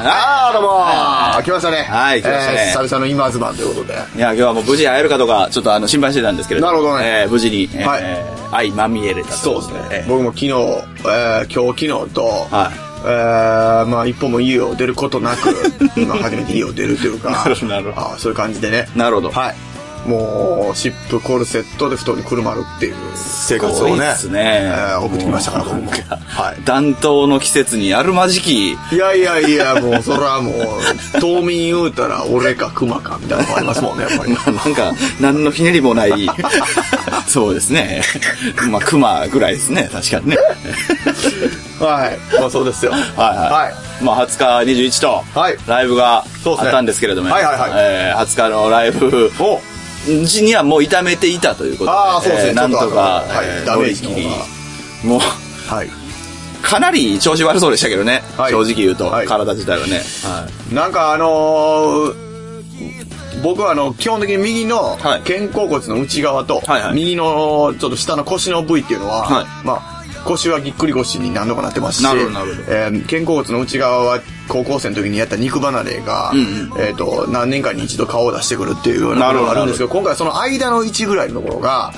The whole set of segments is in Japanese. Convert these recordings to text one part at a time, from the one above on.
どうも来ましたね。 はい、来ましたね。 久々の今ズマンということで。 いや、今日はもう無事会えるかどうか、ちょっと心配してたんですけれども。 なるほどね。 無事に、相まみえれたと。 そうですね。僕も昨日、今日昨日と、まあ一歩も家を出ることなく、今初めて家を出るというか、 なるほど。 そういう感じでね。 なるほど。 はい。もう、シップコルセットで布団にくるまるっていう生活をね、送ってきましたから僕も。 はい。暖冬の季節にあるまじき。 いや、もう、それはもう、冬眠言うたら俺か熊かみたいなのがありますもんね、やっぱり。 なんか、何のひねりもない、そうですね。まあ、熊ぐらいですね、確かにね。 はい。まあそうですよ。 はい。まあ20日21と、ライブがあったんですけれども、20日のライブうちにはもう痛めていたということで、 そうですね。 なんとか、 ダメージにもう、かなり調子悪そうでしたけどね、正直言うと、体自体はね。 なんか僕は基本的に右の肩甲骨の内側と、右のちょっと下の腰の部位っていうのは、まあ、腰はぎっくり腰に何度かなってますし、肩甲骨の内側は高校生の時にやった肉離れが、何年かに一度顔を出してくるっていうようなことがあるんですけど、今回その間の位置ぐらいのところが、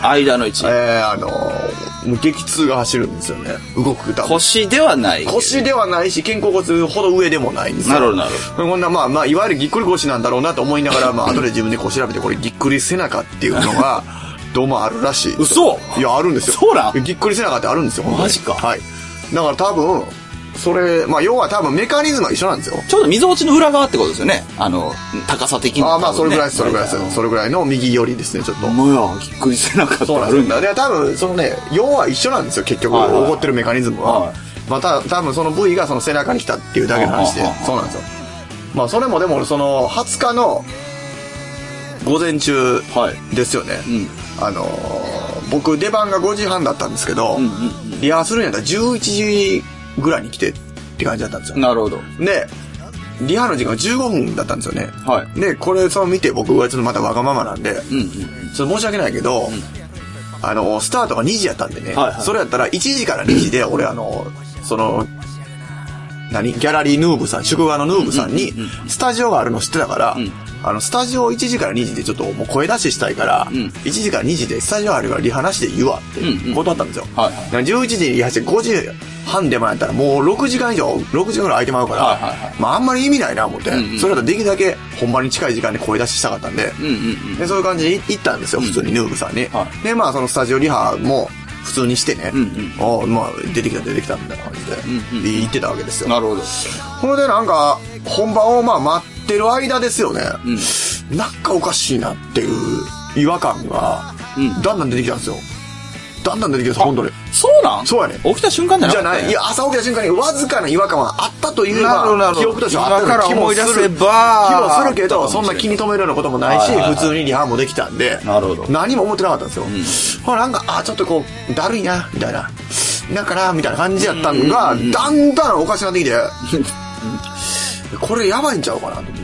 激痛が走るんですよね。動くたび。 腰ではない。 腰ではないし、肩甲骨ほど上でもないんですよ。 なるほど。 こんな、まあ、いわゆるぎっくり腰なんだろうなと思いながら、まあ、後で自分でこう調べて、これぎっくり背中っていうのが、どうもあるらしい。 嘘？ いや、あるんですよ。 そうなん？ ぎっくり背中ってあるんですよ。 マジか。 はい。だから多分、それ、まあ、要は多分メカニズムは一緒なんですよ。 ちょうど溝落ちの裏側ってことですよね。高さ的に。 まあ、それぐらいです、それぐらいの右寄りですね、ちょっと。 もや、ぎっくり背中ってあるんだ。 で、多分、そのね、要は一緒なんですよ、結局、起こってるメカニズムは。まあ、多分その部位がその背中に来たっていうだけの話で、そうなんですよ。まあ、それもでも、その、20日の午前中ですよね。僕、出番が5時半だったんですけど、リハするんやったら11時ぐらいに来てって感じだったんですよ。 なるほど。 で、リハの時間が15分だったんですよね。で、これ見て僕はちょっとまたわがままなんで、ちょっと申し訳ないけど、スタートが2時やったんでね、それやったら1時から2時で俺その、ギャラリーヌーブさん、宿側のヌーブさんに、スタジオがあるの知ってたから、スタジオ1時から2時でちょっともう声出ししたいから、1時から2時でスタジオあるからリハなしで言うわって断ったんですよ。11時にリハして5時半でもやったらもう6時間以上、6時間ぐらい空いてまうから、まああんまり意味ないな思って、それだとできるだけ本番に近い時間で声出ししたかったんで、でそういう感じで行ったんですよ、普通にヌーブさんに。で、まあそのスタジオリハも、普通にしてね、まあ出てきたみたいな感じで言ってたわけですよ。 なるほど。 これでなんか本番をまあ待ってる間ですよね、なんかおかしいなっていう違和感がだんだん出てきたんですよ。だんだん出てきたんです、本当に。 そうなん？ そうやね。 起きた瞬間じゃなくて？ じゃない。いや、朝起きた瞬間にわずかな違和感はあったという記憶としてはあったから思い出せば気もするけど、そんな気に留めるようなこともないし、普通にリハもできたんで、何も思ってなかったんですよ。なんか、ちょっとこう、だるいな、みたいな。だから、みたいな感じやったのが、だんだんおかしくなってきて、これやばいんちゃうかなと思って。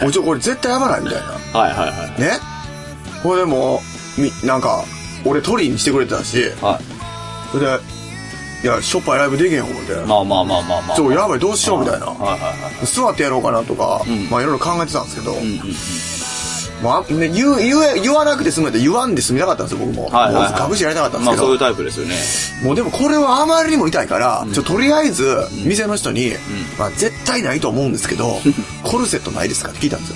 もちろんこれ絶対やばないみたいな。ね。これでも、なんか、俺トリにしてくれてたし、それで、いや、しょっぱいライブできへん思って。 まあ。 そう、やばい、どうしようみたいな。座ってやろうかなとか、まあいろいろ考えてたんですけど、まあ、ね、言わなくて済むって言わんで済みたかったんですよ、僕も。かぶしやりたかったんですけど。 まあそういうタイプですよね。 もうでもこれはあまりにも痛いから、とりあえず、店の人に、まあ絶対ないと思うんですけど、コルセットないですかって聞いたんですよ。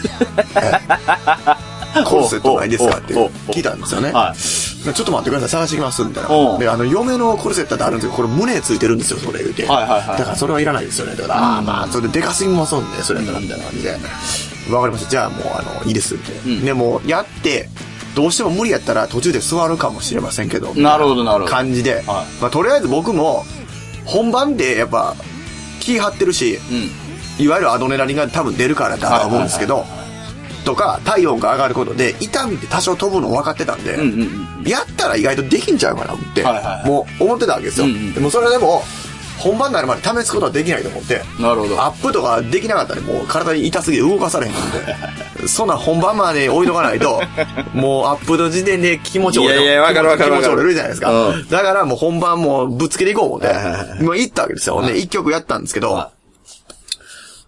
コルセットないですかって聞いたんですよね。ちょっと待ってください、探してきますみたいな。で、嫁のコルセットってあるんですけど、これ胸ついてるんですよ、それ言うて。だからそれはいらないですよね。だから、まあ、それででかすぎますもんね、それやったらみたいな感じで。わかりました。じゃあもう、いいですって。でも、やって、どうしても無理やったら途中で座るかもしれませんけど。 なるほど。 感じで。まあ、とりあえず僕も、本番でやっぱ、気張ってるし、いわゆるアドレナリンが多分出るからだと思うんですけど、とか体温が上がることで痛みって多少飛ぶの分かってたんで、やったら意外とできんちゃうかなってもう思ってたわけですよ。でもそれでも本番になるまで試すことはできないと思って、 なるほど。 アップとかできなかったらもう体に痛すぎて動かされへんのでそんな本番まで置いとかないともうアップの時点で気持ち折れる。 いやわかる気持ち折れるじゃないですか、だからもう本番もうぶつけていこう思ってもう行ったわけですよ。で1曲やったんですけど、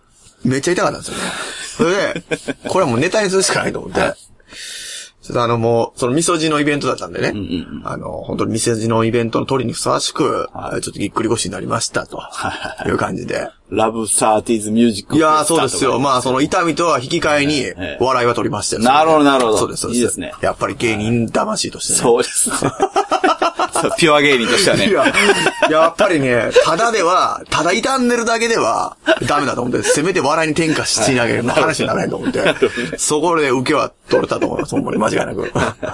めっちゃ痛かったんですよね。それで、これはもうネタにするしかないと思って、ちょっともう、そのみそじのイベントだったんでね、本当にみそじのイベントの鳥にふさわしく、ちょっとぎっくり腰になりましたという感じで。 ラブサーティーズミュージック。 いやー、そうですよ。まあ、その痛みとは引き換えに、笑いは取りましたよ。 なるほど、なるほど。 そうです、そうです。 いいですね。 やっぱり芸人魂としてね。 そうですね。ピュア芸人としてはね。 いや、やっぱりね、ただ傷んでるだけではダメだと思って、せめて笑いに転化しなげる話にならないと思って、そこで受けは取れたと思います、ほんまに間違いなく。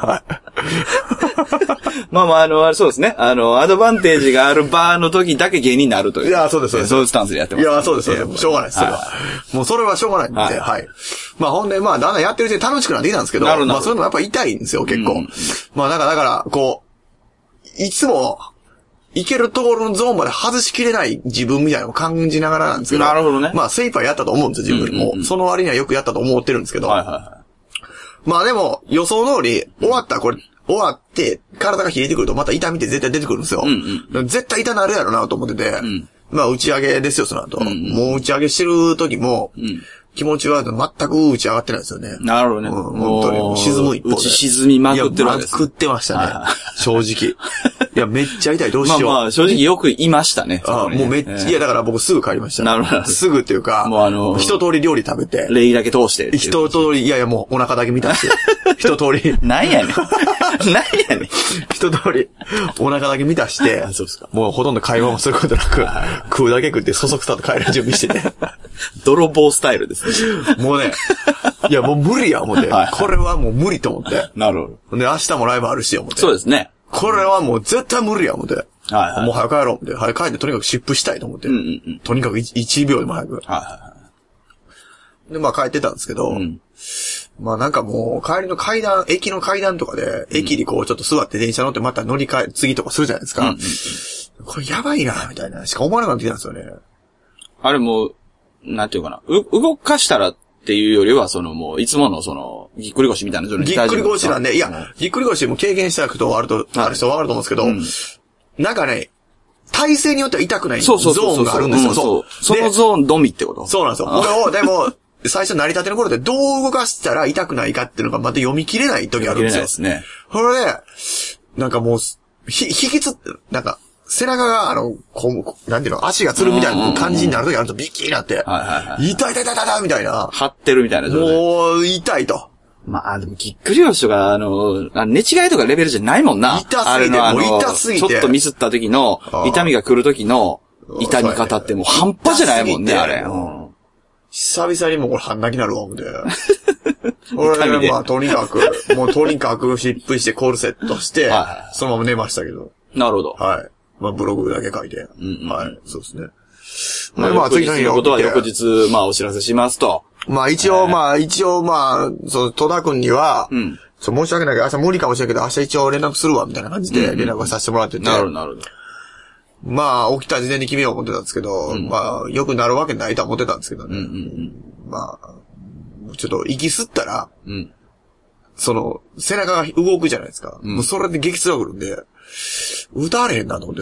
まあ、そうですね。アドバンテージがある場の時だけ芸人になるという。 いや、そうです、そうです。 そういうスタンスでやってます。 いや、そうです、そうです。しょうがないです、それは。もうそれはしょうがないんで、はい。まあ、ほんで、まあ、だんだんやってるうちに楽しくなってきたんですけど、まあ、そういうのやっぱ痛いんですよ、結構。まあ、だから、こう、いつも、いけるところのゾーンまで外しきれない自分みたいなのを感じながらなんですけど。 なるほどね。 まあ、精一杯やったと思うんですよ、自分も。その割にはよくやったと思ってるんですけど。まあでも、予想通り、終わって、体が冷えてくるとまた痛みって絶対出てくるんですよ。絶対痛なるやろなと思ってて。まあ、打ち上げですよ、その後。もう打ち上げしてる時も、気持ちは全く打ち上がってないですよね。 なるほどね。 本当に。沈む一方で。 打ち沈みまくってるわけです。 まくってましたね。正直。いや、めっちゃ痛い、どうしよう。 まあ正直よくいましたね。 もうめっちゃ、いや、だから僕すぐ帰りました。 なるほど。 すぐっていうか、もう一通り料理食べて。 礼儀だけ通して。 一通り、いやもうお腹だけ見たんですよ。一通り。 なんやねん。なんやねん。 一通り、お腹だけ満たして、 そうですか。 もうほとんど会話もすることなく、食うだけ食ってそそくさと帰る準備してて。 泥棒スタイルですね。 もうね、いやもう無理や思って、これはもう無理と思って。 なるほど。 で、明日もライブあるし思って。 そうですね。 これはもう絶対無理や思って。もう早く帰ろう思って。早く帰ってとにかく湿布したいと思って。とにかく1秒でも早く。で、まあ帰ってたんですけど、まあなんかもう帰りの階段、駅の階段とかで、駅にこうちょっと座って電車乗ってまた乗り換え、次とかするじゃないですか。これやばいな、みたいな。しか思わなくなってきたんですよね。 あれもう、なんていうかな。動かしたらっていうよりは、もう、いつものぎっくり腰みたいな状態にぎっくり腰なんで、いや、ぎっくり腰も経験したことある人わかると思うんですけど、なんかね、体勢によっては痛くないゾーンがあるんですよ。 そのゾーンのみってこと？ そうなんですよ。これを、でも、最初成り立ての頃でどう動かしたら痛くないかっていうのがまた読み切れない時あるんですよ。 ですね。 それで、なんかもう、引きつって、なんか、背中が、なんていうの、足がつるみたいな感じになる時あるとビッキーなって、痛いみたいな。 張ってるみたいな状態。 もう、痛いと。 まあ、でもぎっくり腰とか、寝違いとかレベルじゃないもんな。 痛すぎて、もう痛すぎて。 ちょっとミスった時の、痛みが来る時の、痛み方ってもう半端じゃないもんね、あれ。 久々にもうこれ半泣きなるわ、思って。俺ね、まあ、とにかく湿布してコルセットして、そのまま寝ましたけど。 なるほど。 はい。まあ、ブログだけ書いて。はい。そうですね。 まあ、次の日のことは翌日、まあ、お知らせしますと。 まあ、一応、戸田くんには、申し訳ないけど、明日無理かもしれないけど、明日一応連絡するわ、みたいな感じで連絡させてもらってて。 なるほど。 まあ、起きた時点で決めよう思ってたんですけど、まあ、良くなるわけないとは思ってたんですけどね。まあ、ちょっと息吸ったら、背中が動くじゃないですか。もうそれで激痛が来るんで、歌われへんなと思って、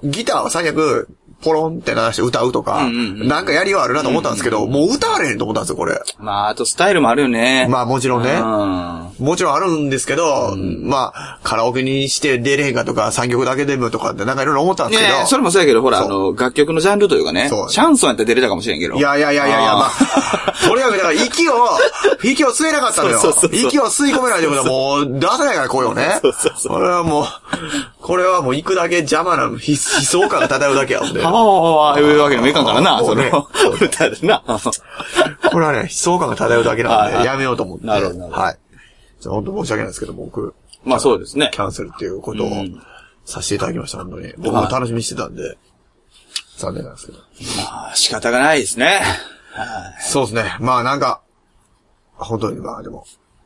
ギターは最悪、ポロンって鳴らして歌うとか、なんかやりはあるなと思ったんですけど、もう歌われへんと思ったんですよ、これ。 まあ、あとスタイルもあるよね。 まあもちろんね。もちろんあるんですけど、まあ、カラオケにして出れへんかとか、3曲だけでもとかってなんかいろいろ思ったんですけど。 それもそうやけど、ほら、楽曲のジャンルというかね、シャンソンやったら出れたかもしれんけど。 いや、まあ、とにかくだから息を吸えなかったのよ。息を吸い込めないということはもう出せないから声をね。これはもう行くだけ邪魔な悲壮感が漂うだけやもんね。 言うわけにもいかんからな、歌でな。 これはね、悲壮感が漂うだけなんで、やめようと思って。 なるほど。 はい。じゃあ本当申し訳ないですけど、僕。 まあそうですね。 キャンセルっていうことをさせていただきました、本当に。僕も楽しみにしてたんで、残念なんですけど。 まあ仕方がないですね。 そうですね。まあなんか、本当にまあでも、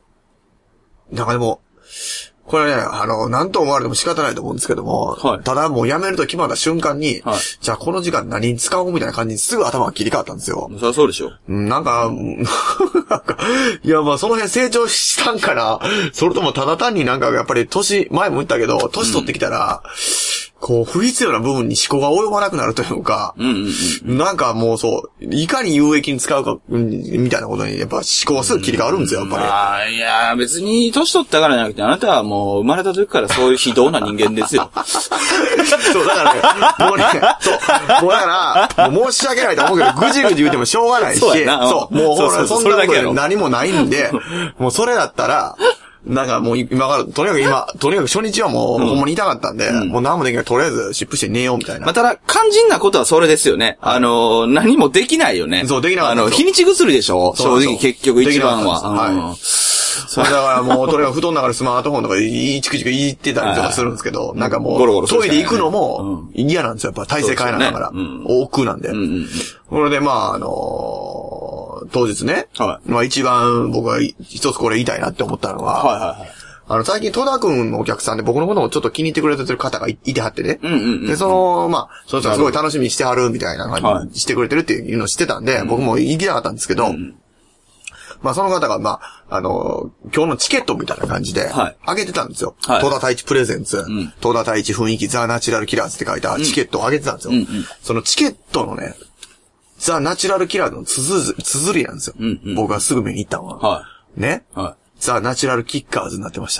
これね、なんと思われても仕方ないと思うんですけども、ただもう辞めると決まった瞬間に、じゃあこの時間何に使おうみたいな感じにすぐ頭が切り替わったんですよ。 そりゃそうでしょ。 なんか、いやまあその辺成長したんかな、それともただ単になんかやっぱり前も言ったけど、年取ってきたら、 こう、不必要な部分に思考が及ばなくなるというか、なんかもうそう、いかに有益に使うか、みたいなことに、やっぱ思考がすぐ切り替わるんですよ、やっぱり。いや、別に、年取ったからじゃなくて、あなたはもう、生まれた時からそういう非道な人間ですよ。 そう、だからね、もうね、そう、もうだから、もう申し訳ないと思うけど、ぐじぐじ言うてもしょうがないし、そう、もうほら、そんなことで何もないんで、もうそれだったら、なんかもう今から、とにかく初日はもう、ほんまに痛かったんで、もう何もできない。とりあえず、湿布して寝ようみたいな。 まあ、ただ、肝心なことはそれですよね。何もできないよね。 そう、できなかった。 日にち薬でしょ正直結局一番は。 はい。それだからもう、とにかく布団の中でスマートフォンとかチクチク言ってたりとかするんですけど、なんかもう、トイレ行くのも嫌なんですよ。やっぱ体勢変えながら。億劫なんで。これでまあ、当日ね、まあ一番僕が一つこれ言いたいなって思ったのは、最近戸田くんのお客さんで僕のことをちょっと気に入ってくれてる方がいてはってね。で、まあ、その人がすごい楽しみにしてはるみたいな感じしてくれてるっていうのを知ってたんで、僕も行きたかったんですけど、まあその方が、まあ、今日のチケットみたいな感じで、あげてたんですよ。戸田太一プレゼンツ、戸田太一雰囲気ザ・ナチュラルキラーズって書いたチケットをあげてたんですよ。そのチケットのね、ザ・ナチュラルキラーズの綴りなんですよ。僕がすぐ目に行ったのは。ね。ザ・ナチュラルキッカーズになってました。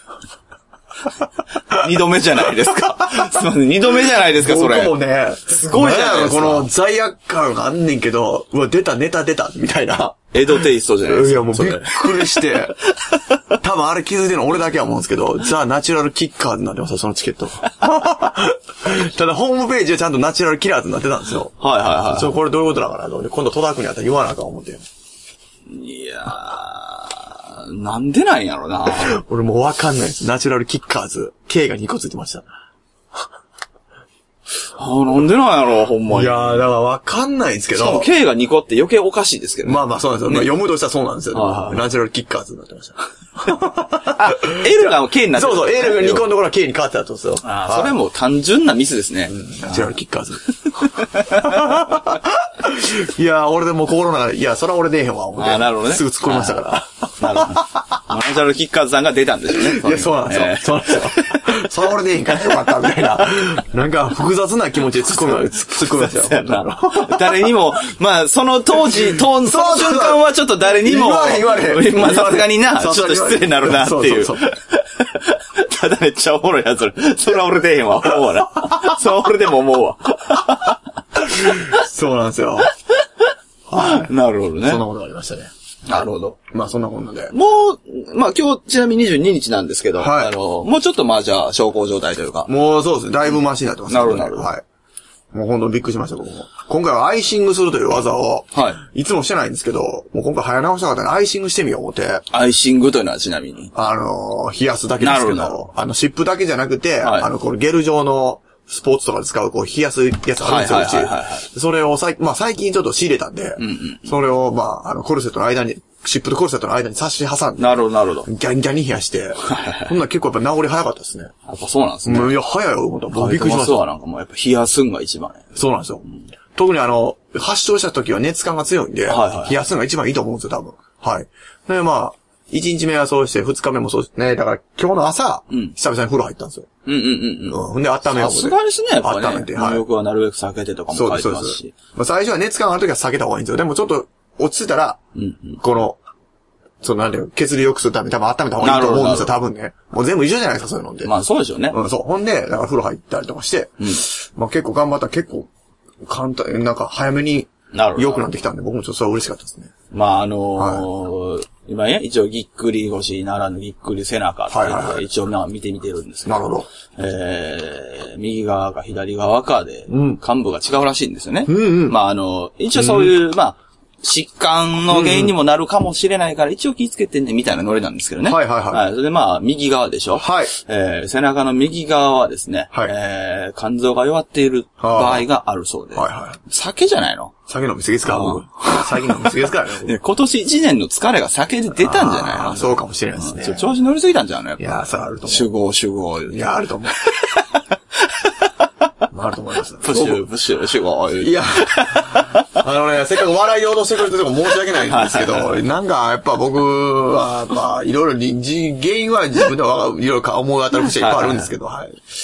二度目じゃないですか。すいません、二度目じゃないですか、それ。 僕もね、 すごいじゃないですか。 この罪悪感があんねんけど、うわ、ネタ出た、みたいな。 エドテイストじゃないですか。 いや、もうびっくりして、多分あれ気づいてるの俺だけは思うんですけど、ザ・ナチュラルキッカーズになってました、そのチケット。ただ、ホームページはちゃんとナチュラルキラーズになってたんですよ。これどういうことだからと思って、今度戸田君にあったら言わなあかん思って。 いやー、なんでなんやろな。 俺もうわかんないです。ナチュラルキッカーズ。K が2個ついてました。 なんでなんやろ、ほんまに。 いやー、だからわかんないんですけど。 しかも K が2個って余計おかしいですけどね。 まあまあそうなんですよ。読むとしたらそうなんですよ。ナチュラルキッカーズになってました。 L が K になってた。そうそう、L が2個のところは K に変わってたんですよ。 それも単純なミスですね。 ナチュラルキッカーズ。いやー、俺でも心の中で、いや、それは俺出えへんわ、思って。 なるほどね。 すぐ突っ込みましたから。 なるほど。ナチュラルキッカーズさんが出たんですよね。 いや、そうなんですよ。そうなんですよ。それは俺出えへんからよかった、みたいな。なんか複雑な気持ちで突っ込みましたよ。 誰にも、まあ、その当時、その瞬間はちょっと誰にも、 言われへん。 まあ、さすがにな、ちょっと失礼になるなっていう。ただめっちゃおもろいやつ。それは俺出えへんわ、思うわな。それは俺でも思うわ。 そうなんですよ。 なるほどね。 そんなことがありましたね。 なるほど。 まあそんなこんなで。 もう、まあ今日ちなみに22日なんですけど、もうちょっとまあじゃあ小康状態というか。 もうそうですね。だいぶマシになってますね。 なるほど、なるほど。 はい。もう本当にびっくりしました、僕も。今回はアイシングするという技を、いつもしてないんですけど、もう今回早直したかったらアイシングしてみよう思って。 アイシングというのはちなみに冷やすだけですけど、湿布だけじゃなくて、このゲル状のスポーツとかで使う、こう、冷やすやつあるんですよ、うち。それを最近ちょっと仕入れたんで、それを、まあ、コルセットの間に、湿布とコルセットの間に差し挟んで。 なるほど、なるほど。 ギャンギャンに冷やして、ほんなら結構やっぱ治り早かったですね。 やっぱそうなんですね。 いや、早いよ、思った。びっくりしました。 そうなんかもうやっぱ冷やすんが一番ね。 そうなんですよ。特に発症した時は熱感が強いんで、冷やすのが一番いいと思うんですよ、多分。はい。で、まあ、1日目はそうして、2日目もそうですね。だから今日の朝、久々に風呂入ったんですよ。ほんで、温めよう。 さすがですね、やっぱね。 温めて。 入浴はなるべく避けてとかも書いてますし。 まあ最初は熱感ある時は避けた方がいいんですよ。でもちょっと落ち着いたら、この、なんていう血流良くするために多分温めた方がいいと思うんですよ、多分ね。もう全部一緒じゃないですか、そういうのって。 まあそうでしょうね。 そう。ほんで、だから風呂入ったりとかして、まあ結構頑張ったら結構簡単、なんか早めに良くなってきたんで、僕もちょっとそれは嬉しかったですね。 まあ今ね、一応ぎっくり腰ならぬぎっくり背中っていうのを一応見てみてるんですけど。 なるほど。 右側か左側かで、患部が違うらしいんですよね。まあ一応そういう、まあ、疾患の原因にもなるかもしれないから、一応気をつけてね、みたいなノリなんですけどね。それでまあ、右側でしょ。背中の右側はですね、肝臓が弱っている場合があるそうで。酒じゃないの？ 酒飲みすぎですか？僕。酒飲みすぎですからね。 今年1年の疲れが酒で出たんじゃないの？ そうかもしれないですね。 調子乗りすぎたんじゃないの？ いや、それあると思う。 主語。 いや、あると思う。あると思います。 プシュ、主語。 いや、せっかく笑いを脅してくれてるとこ申し訳ないんですけど、なんか、やっぱ僕は、まあ、いろいろ、原因は自分ではいろいろ思い当たる節がいっぱいあるんですけど、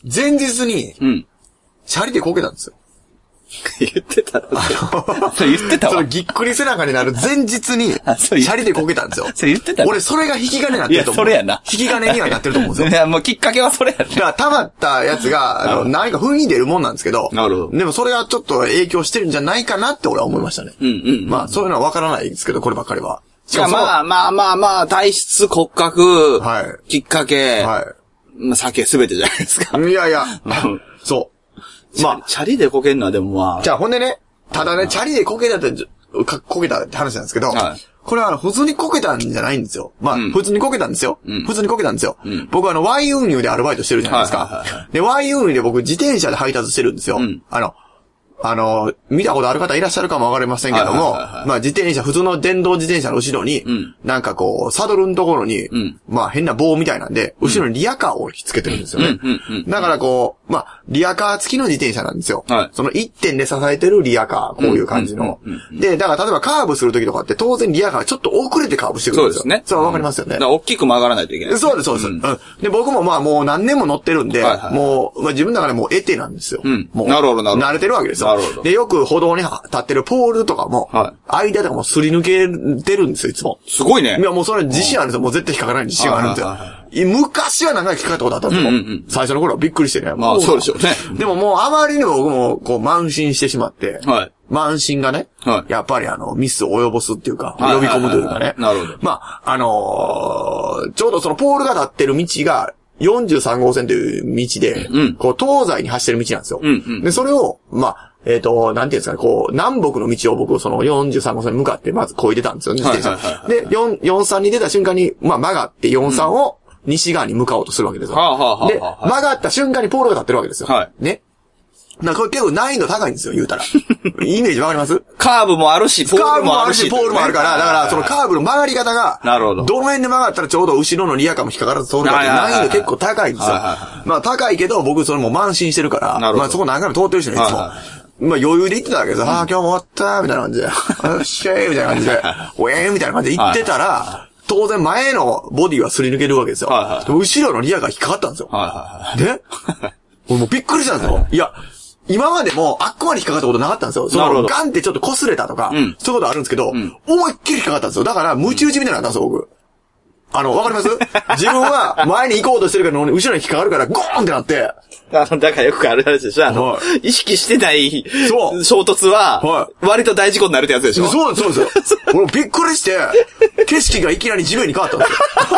前日に、チャリでこけたんですよ。 言ってたろ。それ言ってたわ。 そのぎっくり背中になる前日に、チャリでこけたんですよ。 それ言ってた俺それが引き金になってると思う。 いや、それやな。 引き金にはなってると思うんですよ。 いや、もうきっかけはそれやね。 だから溜まったやつが、何か雰囲気出るもんなんですけど、 なるほど。 でもそれはちょっと影響してるんじゃないかなって俺は思いましたね。まあ、そういうのはわからないですけど、こればっかりは。 いや、まあ、体質、骨格、きっかけ、酒すべてじゃないですか。 いやいや、そう。 まあ、チャリでこけんのはでもまあ。 じゃあほんでね、ただね、チャリでこけたって話なんですけど、これは普通にこけたんじゃないんですよ。まあ、普通にこけたんですよ。普通にこけたんですよ。僕Y 運輸でアルバイトしてるじゃないですか。で、Y 運輸で僕自転車で配達してるんですよ。見たことある方いらっしゃるかもわかりませんけども、まあ自転車、普通の電動自転車の後ろに、なんかこう、サドルのところに、まあ変な棒みたいなんで、後ろにリアカーを引き付けてるんですよね。だからこう、まあ、リアカー付きの自転車なんですよ。その一点で支えてるリアカー、こういう感じの。で、だから例えばカーブするときとかって当然リアカーがちょっと遅れてカーブしてくるんですよ。そうですね。それはわかりますよね。 大きく曲がらないといけない。 そうです、そうです。で、僕もまあもう何年も乗ってるんで、もう、自分の中でもう得手なんですよ。もう、 なるほど、 慣れてるわけですよ。で、よく歩道に立ってるポールとかも、間とかもすり抜けてるんですよ、いつも。 すごいね。 いや、もうそれ自信あるんですよ。もう絶対引っかからない自信があるんですよ。昔は何回か引っかかったことあったんですよ。最初の頃はびっくりしてね。 まあ、そうでしょうね。 でももうあまりにも僕もこう慢心してしまって、慢心がね、やっぱりミスを及ぼすっていうか、呼び込むというかね。 なるほど。 まあ、ちょうどそのポールが立ってる道が、43号線という道で、こう東西に走ってる道なんですよ。で、それを、まあ、なんていうんですかね、こう、南北の道を僕、その43号線に向かってまず漕いでたんですよね、自転車。で、43に出た瞬間に、まあ曲がって43を西側に向かおうとするわけですよ。で、曲がった瞬間にポールが立ってるわけですよ。ね。これ結構難易度高いんですよ、言うたら。イメージわかります？ カーブもあるし、 ポールもあるし、ポールもあるから、だからそのカーブの曲がり方が、 なるほど。 どの辺で曲がったらちょうど後ろのリアカーも引っかからず通るかって難易度結構高いんですよ。まあ高いけど、僕それも慢心してるから、まあそこ何回も通ってるしね、いつも。まあ余裕で行ってたわけですよ。今日も終わったみたいな感じで。よっしゃーみたいな感じで。おえーみたいな感じで行ってたら、当然前のボディはすり抜けるわけですよ。後ろのリアカー引っかかったんですよ。で、俺もうびっくりしたんですよ。いや、今までもあっこまで引っかかったことなかったんですよ。そのガンってちょっと擦れたとか、そういうことあるんですけど、思いっきり引っかかったんですよ。だからムチ打ちみたいになったんですよ、僕。わかります？自分は前に行こうとしてるから後ろに引っかかるからゴーンってなって。 だからよくある話でしょ。意識してない衝突は、割と大事故になるってやつでしょ。 そうです、そうです。俺びっくりして、景色がいきなり地面に変わったんですよ。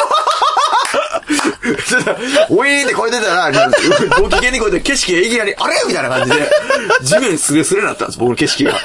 ウィーンって超えてたら、ご機嫌にこうやって景色がいきなり、あれみたいな感じで、地面スレスレになったんです、僕の景色が。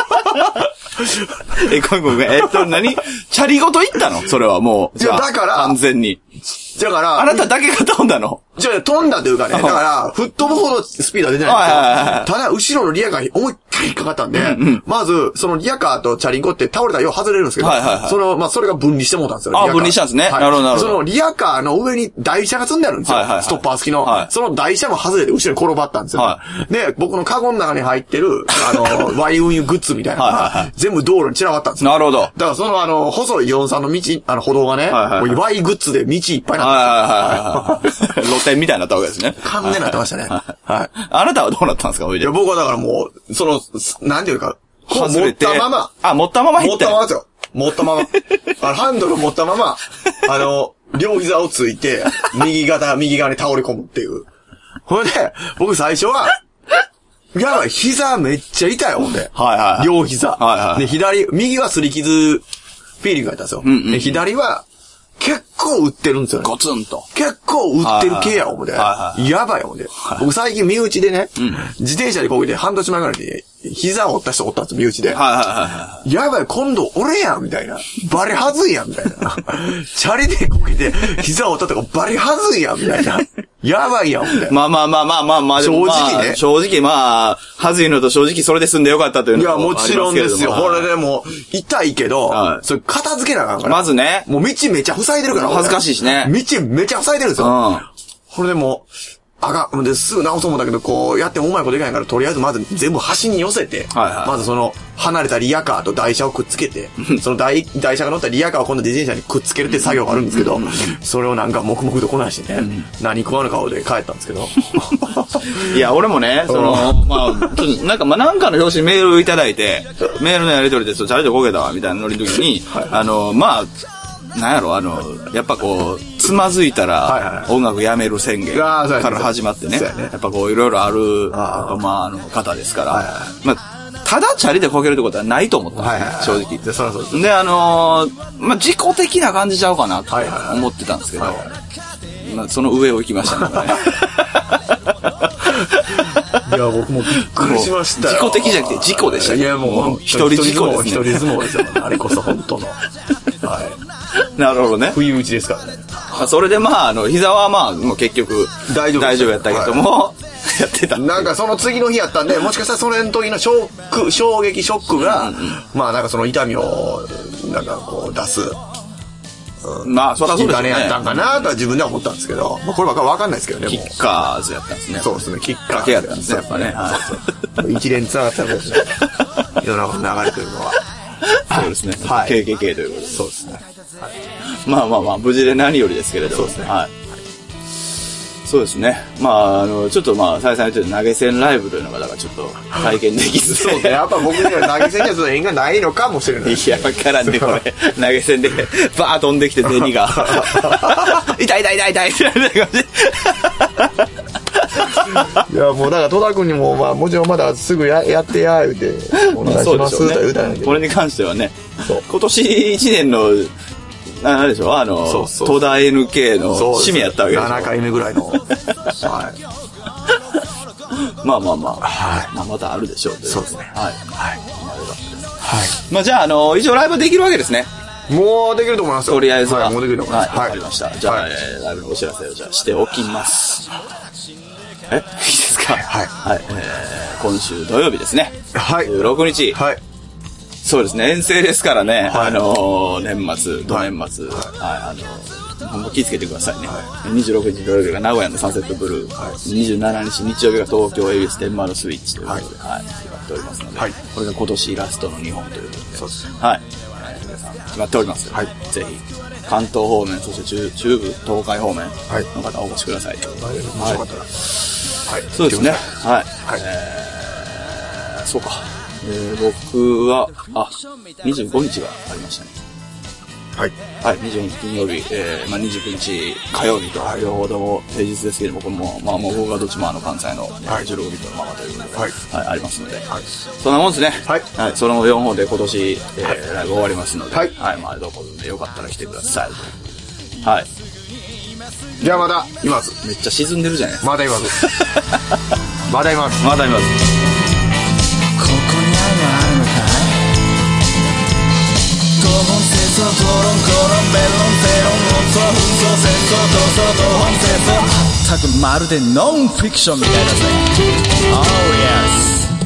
ごめん、何チャリごと行ったのそれはもう。 いや、だから、 完全に。 だから、 あなただけが飛んだの？ じゃあ飛んだというかね、だから、吹っ飛ぶほどスピードは出てないんですよ。ただ、後ろのリアカーに思いっきり引っかかったんで、まず、そのリアカーとチャリンコって倒れたらよう外れるんですけど、それが分離してもうたんですよ。 分離したんですね。なるほど、なるほど。 そのリアカーの上に台車が積んであるんですよ。ストッパー付きの。その台車も外れて後ろに転ばったんですよ。で、僕のカゴの中に入ってる、Y 運輸グッズみたいなのが、全部道路に散らばったんですよ。 なるほど。 だからその細い43の道、歩道がね、Y グッズで道いっぱいになって露店みたいになったわけですね。 完全になってましたね。はい。 あなたはどうなったんですか、おいで。 いや、僕はだからもう、なんていうか、持ったまま。 持ったまま行った。 持ったままですよ。持ったまま。ハンドル持ったまま、両膝をついて、右側に倒れ込むっていう。ほいで、僕最初は、やばい、膝めっちゃ痛い思って。両膝。で、右は擦り傷、フィーリングがやったんですよ。で、左は、結構売ってるんですよね。 ゴツンと。 結構売ってる系や思うで。やばい思うで。僕最近身内でね、自転車でこげて半年前ぐらいに膝を折った人おったんですよ、身内で。やばい、今度俺やんみたいな。バレはずいやんみたいな。チャリでこげて膝を折ったとかバレはずいやんみたいな。やばいやんみたいな。 まあ。 正直ね。 正直はずいのと正直それで済んでよかったというのも。いや、もちろんですよ。これでも痛いけど、それ片付けなあかんから。 まずね。 もう道めちゃ塞いでるから。 恥ずかしいしね。 道めちゃ塞いでるんですよ。これでも、 すぐ直そう思うんだけど、こう、やってもうまいこといかないから、とりあえずまず全部端に寄せて、まずその、離れたリヤカーと台車をくっつけて、その台車が乗ったリヤカーを今度自転車にくっつけるって作業があるんですけど、それをなんか黙々とこないしね、何食わぬ顔で帰ったんですけど。 いや、俺もね、ちょっとなんかの表紙メールをいただいて、メールのやり取りで、チャリでこけたわ、みたいなノリの時に、なんやろ、やっぱこう、つまずいたら、音楽やめる宣言から始まってね、やっぱこう、いろいろある、方ですから、ただチャリでこけるってことはないと思ったんですよ、正直。で、自己的な感じちゃうかなと思ってたんですけど、その上を行きましたね。 いや、僕もびっくりしましたよ。 自己的じゃなくて事故でしたね。 いや、もう、 一人事故ですね。 一人相撲ですよ。あれこそ本当の。 なるほどね。 不意打ちですからね。 それで膝はもう結局、大丈夫やったけども、やってた。 なんかその次の日やったんで、もしかしたらそれの時の衝撃、ショックが、なんかその痛みを、なんかこう出す。 そらそうですね。 金やったんかなとは自分では思ったんですけど、これわかんないですけどね。 キッカーズやったんですね。 そうですね、キッカーズやったんですね、やっぱね。 一連ツアーったんですね。世の中の流れというのは。 そうですね。KKK ということで。 そうですね。 無事で何よりですけれど。そうですね。はい。そうですね。ちょっと再三言って投げ銭ライブというのが、だからちょっと体験できず。 そうですね。やっぱ僕には投げ銭にはちょっと縁がないのかもしれない。 いや、わからんね、これ。投げ銭で、バー飛んできて銭が。痛いってなる感じ。 いや、もうだから戸田君にも、もちろんまだすぐやってや、言うて、お願いします、と言うたんやけど。 これに関してはね、今年1年の、何でしょう戸田 NK の締めやったわけですよ。 7回目ぐらいの。はい。 またあるでしょう。 そうですね。 はい。はい。じゃあ、一応ライブできるわけですね。 もうできると思いますよ。 とりあえずは。 もうできると思います。 わかりました。じゃあ、ライブのお知らせをじゃあしておきます。いいですか？はい。今週土曜日ですね。 はい。 16日。 はい。 そうですね、遠征ですからね、土年末、ほんま気をつけてくださいね。26日土曜日が名古屋のサンセットブルー、27日日曜日が東京エビスデンマールスイッチということで、やっておりますので、これが今年ラストの2本ということで、そうですね。はい。皆さん決まっております。ぜひ、関東方面、そして中部、東海方面の方お越しください。そうですね。はい。そうか。僕は、25日がありましたね。はい。25日金曜日、29日火曜日と、両方とも平日ですけども、僕がどっちも関西の16ビットのままということで、ありますので、そんなもんですね。はい。その4本で今年、ライブ終わりますので、どこでよかったら来てください。はい。 じゃあまた、います。 めっちゃ沈んでるじゃないですか。 まだいます。まだいます。 まだいます。 ここにあるのかい？ト本戦争討論コロンベロンテロン論争紛争戦争闘争同本戦争まったくまるでノンフィクションみたいだぜ。Oh yes